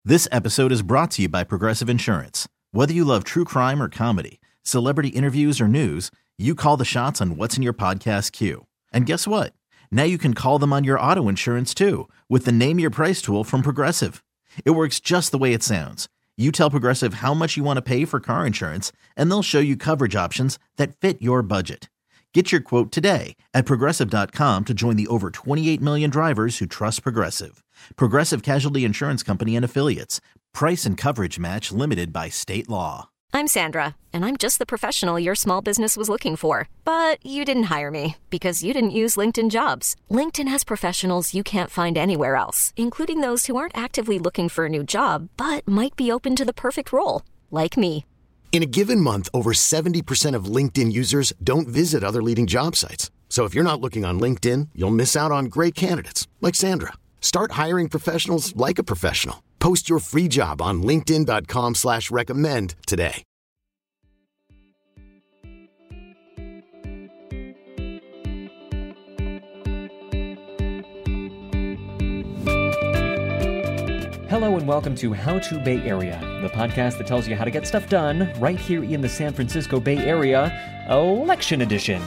This episode is brought to you by Progressive Insurance. Whether you love true crime or comedy, celebrity interviews or news, you call the shots on what's in your podcast queue. And guess what? Now you can call them on your auto insurance too with the Name Your Price tool from Progressive. It works just the way it sounds. You tell Progressive how much you want to pay for car insurance, and they'll show you coverage options that fit your budget. Get your quote today at Progressive.com to join the over 28 million drivers who trust Progressive. Progressive Casualty Insurance Company and Affiliates. Price and coverage match limited by state law. I'm Sandra, and I'm just the professional your small business was looking for. But you didn't hire me because you didn't use LinkedIn Jobs. LinkedIn has professionals you can't find anywhere else, including those who aren't actively looking for a new job, but might be open to the perfect role, like me. In a given month, over 70% of LinkedIn users don't visit other leading job sites. So if you're not looking on LinkedIn, you'll miss out on great candidates like Sandra. Start hiring professionals like a professional. Post your free job on linkedin.com/recommend today. Hello and welcome to How to Bay Area, the podcast that tells you how to get stuff done right here in the San Francisco Bay Area, Election Edition.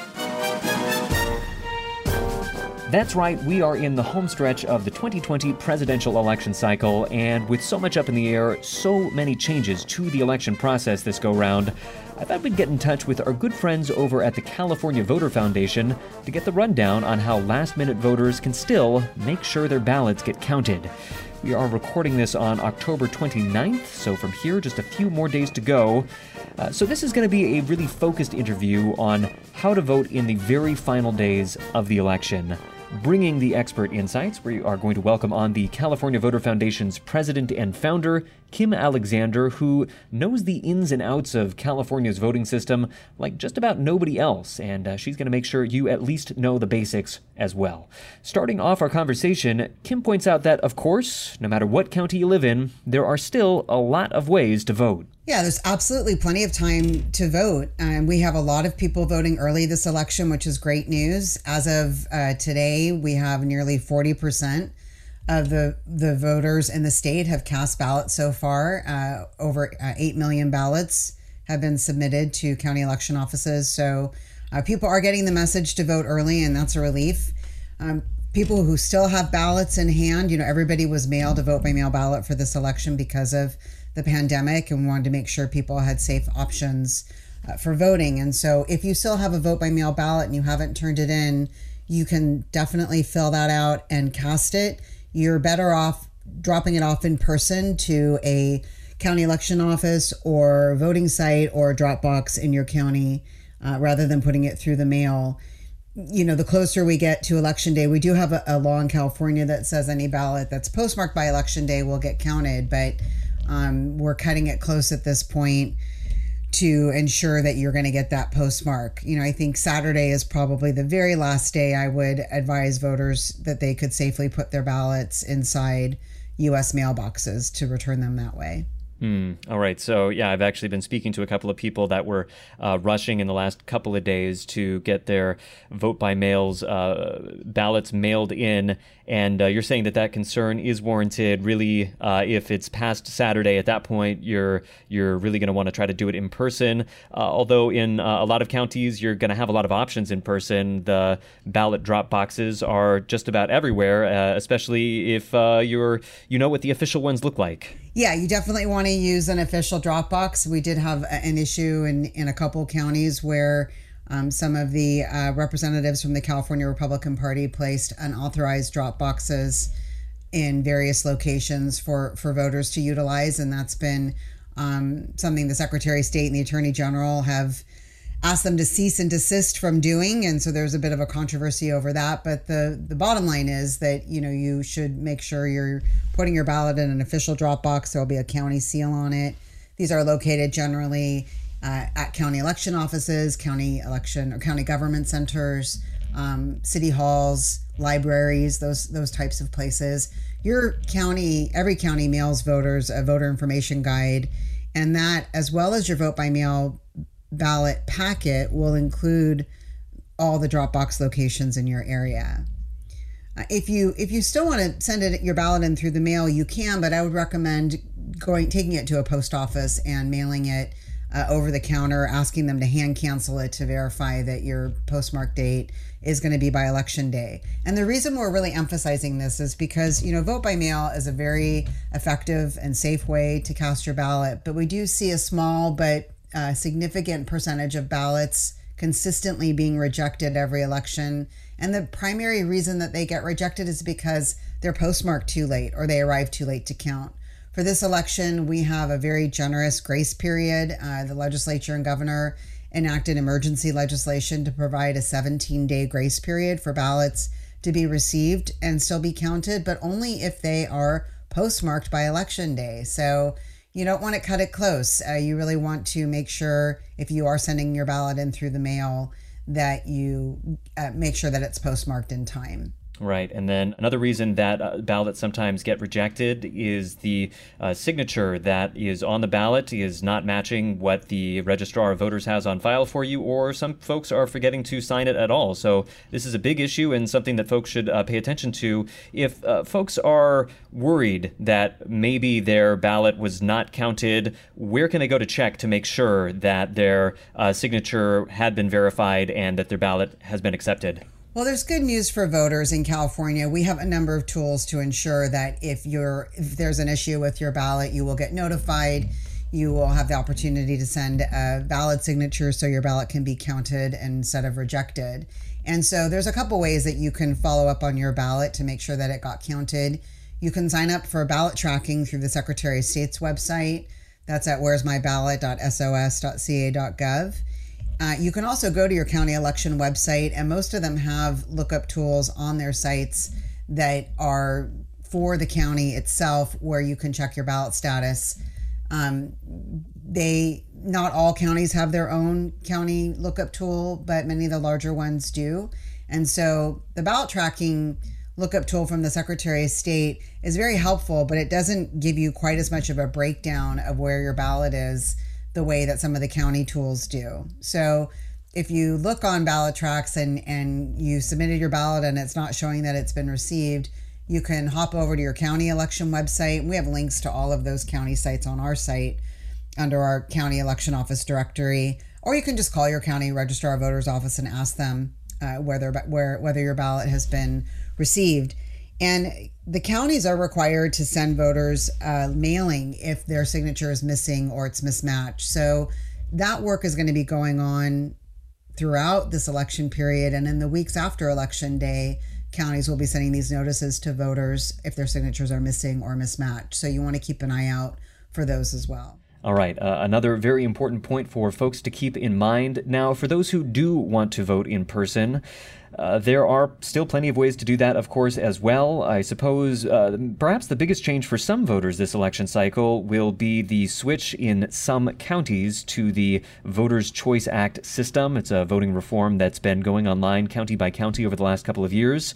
That's right, we are in the home stretch of the 2020 presidential election cycle, and with so much up in the air, so many changes to the election process this go-round, I thought we'd get in touch with our good friends over at the California Voter Foundation to get the rundown on how last-minute voters can still make sure their ballots get counted. We are recording this on October 29th, so from here, just a few more days to go. So this is going to be a really focused interview on how to vote in the very final days of the election. Bringing the expert insights, we are going to welcome on the California Voter Foundation's president and founder, Kim Alexander, who knows the ins and outs of California's voting system like just about nobody else, and she's going to make sure you at least know the basics as well. Starting off our conversation, Kim points out that, of course, no matter what county you live in, there are still a lot of ways to vote. Yeah, there's absolutely plenty of time to vote. We have a lot of people voting early this election, which is great news. As of today, we have nearly 40% of the voters in the state have cast ballots so far. Over 8 million ballots have been submitted to county election offices. So people are getting the message to vote early, and that's a relief. People who still have ballots in hand, everybody was mailed a vote-by-mail ballot for this election because of the pandemic, and wanted to make sure people had safe options for voting. And so if you still have a vote-by-mail ballot and you haven't turned it in, you can definitely fill that out and cast it. You're better off dropping it off in person to a county election office or voting site or drop box in your county rather than putting it through the mail. The closer we get to Election Day, we do have a law in California that says any ballot that's postmarked by Election Day will get counted, but we're cutting it close at this point to ensure that you're going to get that postmark. I think Saturday is probably the very last day I would advise voters that they could safely put their ballots inside U.S. mailboxes to return them that way. All right. So, yeah, I've actually been speaking to a couple of people that were rushing in the last couple of days to get their vote-by-mails ballots mailed in. And you're saying that concern is warranted. Really, if it's past Saturday, at that point, you're really going to want to try to do it in person. Although in a lot of counties, you're going to have a lot of options in person. The ballot drop boxes are just about everywhere, especially if you know what the official ones look like. Yeah, you definitely want to use an official drop box. We did have an issue in a couple counties where some of the representatives from the California Republican Party placed unauthorized drop boxes in various locations for voters to utilize. And that's been something the Secretary of State and the Attorney General have asked them to cease and desist from doing. And so there's a bit of a controversy over that. But the bottom line is that, you should make sure you're putting your ballot in an official drop box. There'll be a county seal on it. These are located generally at county election offices, county election or county government centers, city halls, libraries, those types of places. Every county mails voters a voter information guide, and that, as well as your vote by mail ballot packet, will include all the drop box locations in your area. If you still want to send your ballot in through the mail, you can, but I would recommend taking it to a post office and mailing it over the counter, asking them to hand cancel it to verify that your postmark date is going to be by election day. And the reason we're really emphasizing this is because, vote by mail is a very effective and safe way to cast your ballot, but we do see a small but significant percentage of ballots consistently being rejected every election. And the primary reason that they get rejected is because they're postmarked too late or they arrive too late to count. For this election, we have a very generous grace period. The legislature and governor enacted emergency legislation to provide a 17-day grace period for ballots to be received and still be counted, but only if they are postmarked by election day. So you don't want to cut it close. You really want to make sure, if you are sending your ballot in through the mail, that you make sure that it's postmarked in time. Right. And then another reason that ballots sometimes get rejected is the signature that is on the ballot is not matching what the registrar of voters has on file for you, or some folks are forgetting to sign it at all. So this is a big issue and something that folks should pay attention to. If folks are worried that maybe their ballot was not counted, where can they go to check to make sure that their signature had been verified and that their ballot has been accepted? Well, there's good news for voters in California. We have a number of tools to ensure that if there's an issue with your ballot, you will get notified. You will have the opportunity to send a valid signature so your ballot can be counted instead of rejected. And so there's a couple ways that you can follow up on your ballot to make sure that it got counted. You can sign up for ballot tracking through the Secretary of State's website. That's at where'smyballot.sos.ca.gov. You can also go to your county election website, and most of them have lookup tools on their sites that are for the county itself, where you can check your ballot status. Not all counties have their own county lookup tool, but many of the larger ones do. And so the ballot tracking lookup tool from the Secretary of State is very helpful, but it doesn't give you quite as much of a breakdown of where your ballot is the way that some of the county tools do. So if you look on ballot tracks and you submitted your ballot and it's not showing that it's been received, you can hop over to your county election website. We have links to all of those county sites on our site under our county election office directory, or you can just call your county registrar of voters office and ask them whether your ballot has been received. And the counties are required to send voters mailing if their signature is missing or it's mismatched. So that work is going to be going on throughout this election period. And in the weeks after Election Day, counties will be sending these notices to voters if their signatures are missing or mismatched. So you want to keep an eye out for those as well. All right, another very important point for folks to keep in mind. Now, for those who do want to vote in person, there are still plenty of ways to do that, of course, as well. I suppose perhaps the biggest change for some voters this election cycle will be the switch in some counties to the Voters' Choice Act system. It's a voting reform that's been going online county by county over the last couple of years.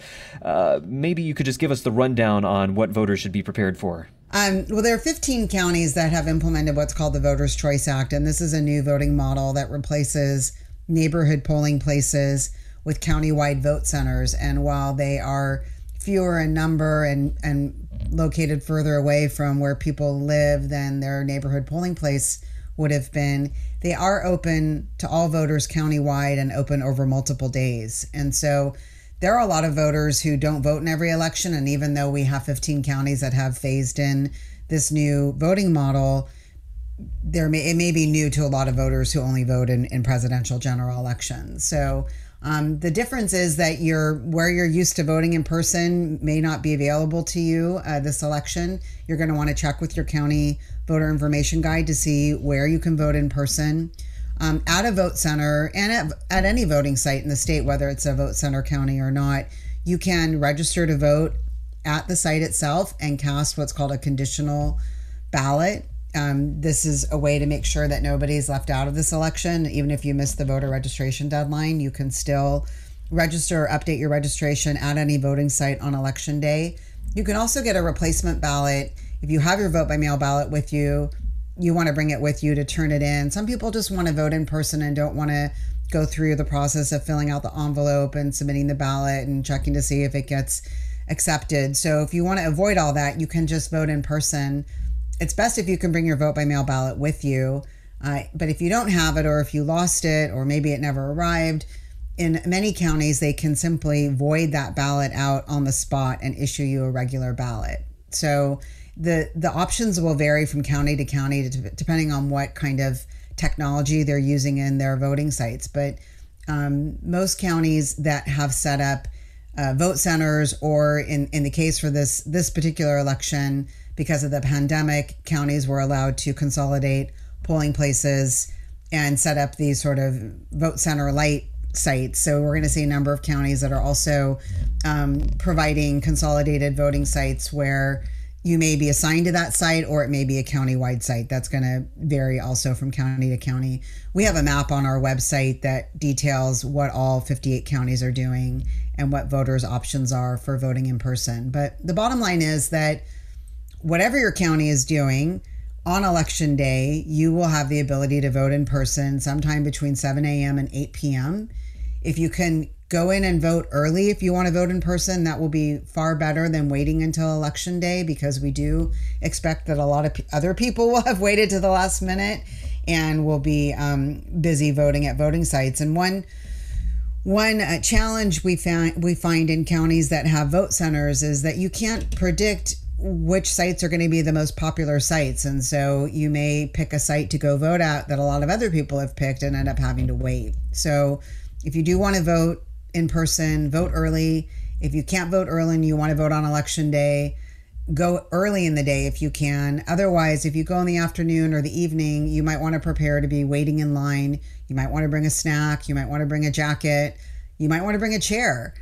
Maybe you could just give us the rundown on what voters should be prepared for. Well, there are 15 counties that have implemented what's called the Voters' Choice Act, and this is a new voting model that replaces neighborhood polling places with countywide vote centers. And while they are fewer in number and located further away from where people live than their neighborhood polling place would have been, they are open to all voters countywide and open over multiple days. And so there are a lot of voters who don't vote in every election. And even though we have 15 counties that have phased in this new voting model, it may be new to a lot of voters who only vote in presidential general elections. So the difference is that where you're used to voting in person may not be available to you this election. You're going to want to check with your county voter information guide to see where you can vote in person. At a vote center and at any voting site in the state, whether it's a vote center county or not, you can register to vote at the site itself and cast what's called a conditional ballot. This is a way to make sure that nobody's left out of this election. Even if you miss the voter registration deadline, you can still register or update your registration at any voting site on Election Day. You can also get a replacement ballot. If you have your vote by mail ballot with you, you want to bring it with you to turn it in. Some people just want to vote in person and don't want to go through the process of filling out the envelope and submitting the ballot and checking to see if it gets accepted. So if you want to avoid all that, you can just vote in person. It's best if you can bring your vote by mail ballot with you. But if you don't have it, or if you lost it, or maybe it never arrived, in many counties, they can simply void that ballot out on the spot and issue you a regular ballot. So the options will vary from county to county depending on what kind of technology they're using in their voting sites. But most counties that have set up vote centers, or in the case for this particular election, because of the pandemic, counties were allowed to consolidate polling places and set up these sort of vote center light sites. So we're going to see a number of counties that are also providing consolidated voting sites where you may be assigned to that site, or it may be a county-wide site. That's going to vary also from county to county. We have a map on our website that details what all 58 counties are doing and what voters' options are for voting in person. But the bottom line is that whatever your county is doing, on election day, you will have the ability to vote in person sometime between 7 a.m. and 8 p.m. If you can go in and vote early, if you want to vote in person, that will be far better than waiting until election day, because we do expect that a lot of other people will have waited to the last minute and will be busy voting at voting sites. And one challenge we find in counties that have vote centers is that you can't predict which sites are going to be the most popular sites. And so you may pick a site to go vote at that a lot of other people have picked and end up having to wait. So if you do want to vote in person, vote early. If you can't vote early and you want to vote on election day, go early in the day if you can. Otherwise, if you go in the afternoon or the evening, you might want to prepare to be waiting in line. You might want to bring a snack. You might want to bring a jacket. You might want to bring a chair,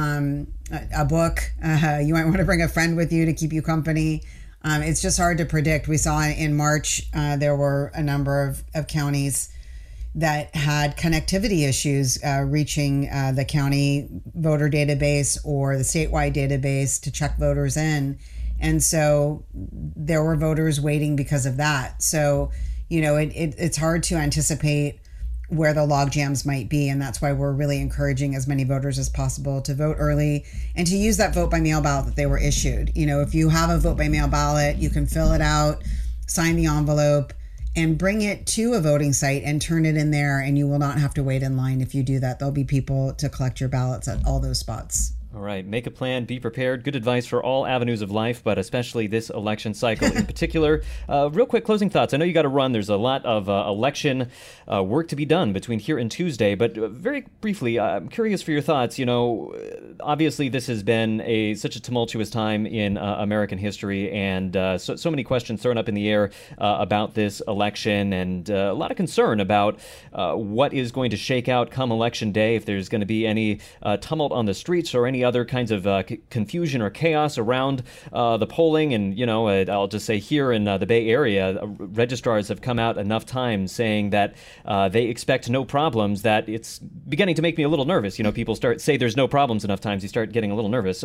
a book. You might want to bring a friend with you to keep you company. It's just hard to predict. We saw in March, there were a number of counties that had connectivity issues reaching the county voter database or the statewide database to check voters in. And so there were voters waiting because of that. So, it's hard to anticipate where the log jams might be. And that's why we're really encouraging as many voters as possible to vote early and to use that vote by mail ballot that they were issued. If you have a vote by mail ballot, you can fill it out, sign the envelope, and bring it to a voting site and turn it in there. And you will not have to wait in line if you do that. There'll be people to collect your ballots at all those spots. All right. Make a plan. Be prepared. Good advice for all avenues of life, but especially this election cycle in particular. Real quick closing thoughts. I know you got to run. There's a lot of election work to be done between here and Tuesday, but very briefly, I'm curious for your thoughts. Obviously this has been such a tumultuous time in American history, and so many questions thrown up in the air about this election, and a lot of concern about what is going to shake out come election day, if there's going to be any tumult on the streets or any other kinds of confusion or chaos around the polling. And, I'll just say here in the Bay Area, registrars have come out enough times saying that they expect no problems, that it's beginning to make me a little nervous. People say there's no problems enough times, you start getting a little nervous.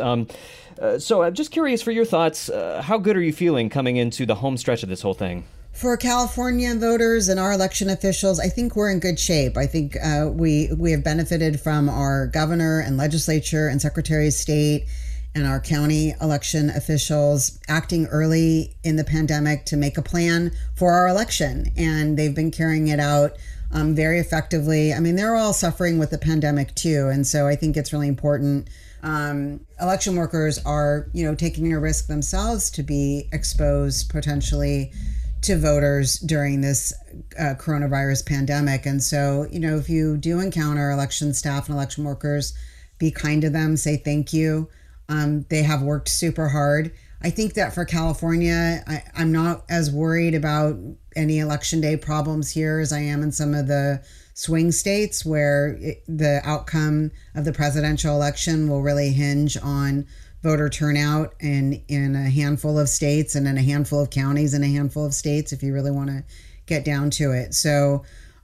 So I'm just curious for your thoughts. How good are you feeling coming into the home stretch of this whole thing? For California voters and our election officials, I think we're in good shape. I think we have benefited from our governor and legislature and secretary of state and our county election officials acting early in the pandemic to make a plan for our election. And they've been carrying it out very effectively. I mean, they're all suffering with the pandemic too. And so I think it's really important. Election workers are, taking a risk themselves to be exposed potentially to voters during this coronavirus pandemic. And so, if you do encounter election staff and election workers, be kind to them, say thank you. They have worked super hard. I think that for California, I'm not as worried about any election day problems here as I am in some of the swing states where the outcome of the presidential election will really hinge on voter turnout in a handful of states and in a handful of counties and a handful of states, if you really want to get down to it. So,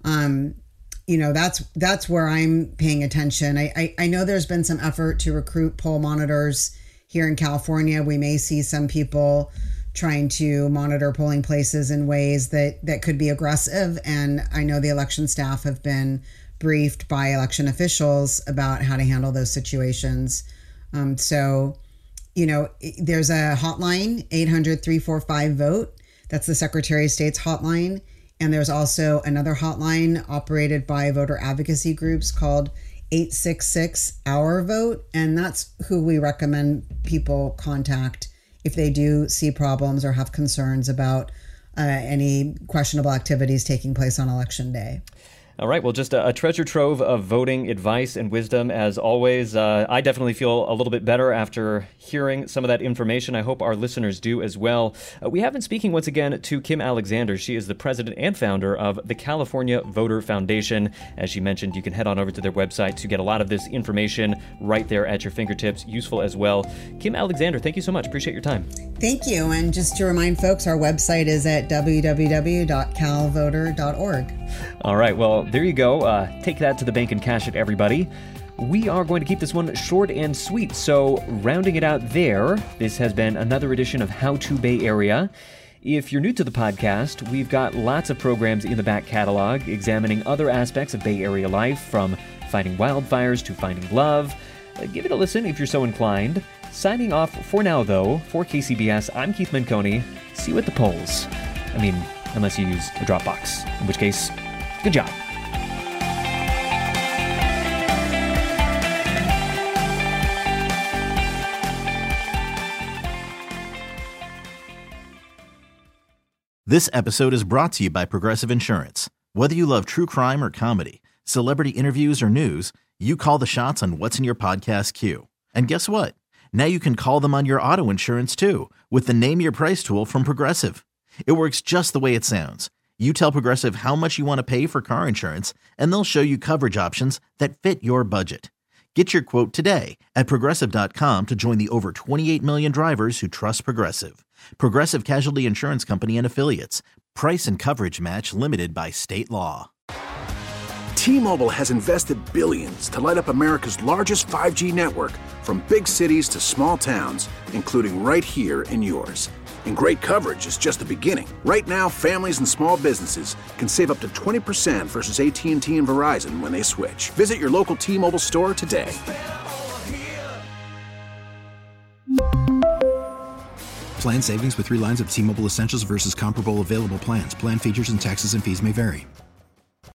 that's where I'm paying attention. I know there's been some effort to recruit poll monitors here in California. We may see some people trying to monitor polling places in ways that could be aggressive. And I know the election staff have been briefed by election officials about how to handle those situations. So there's a hotline, 800-345-VOTE. That's the Secretary of State's hotline. And there's also another hotline operated by voter advocacy groups called 866-OUR-VOTE. And that's who we recommend people contact if they do see problems or have concerns about any questionable activities taking place on Election Day. All right. Well, just a treasure trove of voting advice and wisdom, as always. I definitely feel a little bit better after hearing some of that information. I hope our listeners do as well. We have been speaking once again to Kim Alexander. She is the president and founder of the California Voter Foundation. As she mentioned, you can head on over to their website to get a lot of this information right there at your fingertips. Useful as well. Kim Alexander, thank you so much. Appreciate your time. Thank you. And just to remind folks, our website is at www.calvoter.org. All right. Well, there you go. Take that to the bank and cash it, everybody. We are going to keep this one short and sweet. So rounding it out there, this has been another edition of How to Bay Area. If you're new to the podcast, we've got lots of programs in the back catalog examining other aspects of Bay Area life, from fighting wildfires to finding love. Give it a listen if you're so inclined. Signing off for now, though, for KCBS, I'm Keith Menconi. See you at the polls. I mean, unless you use a Dropbox, in which case, good job. This episode is brought to you by Progressive Insurance. Whether you love true crime or comedy, celebrity interviews or news, you call the shots on what's in your podcast queue. And guess what? Now you can call them on your auto insurance too, with the Name Your Price tool from Progressive. It works just the way it sounds. You tell Progressive how much you want to pay for car insurance, and they'll show you coverage options that fit your budget. Get your quote today at Progressive.com to join the over 28 million drivers who trust Progressive. Progressive Casualty Insurance Company and Affiliates. Price and coverage match limited by state law. T-Mobile has invested billions to light up America's largest 5G network, from big cities to small towns, including right here in yours. And great coverage is just the beginning. Right now, families and small businesses can save up to 20% versus AT&T and Verizon when they switch. Visit your local T-Mobile store today. Plan savings with 3 lines of T-Mobile Essentials versus comparable available plans. Plan features and taxes and fees may vary.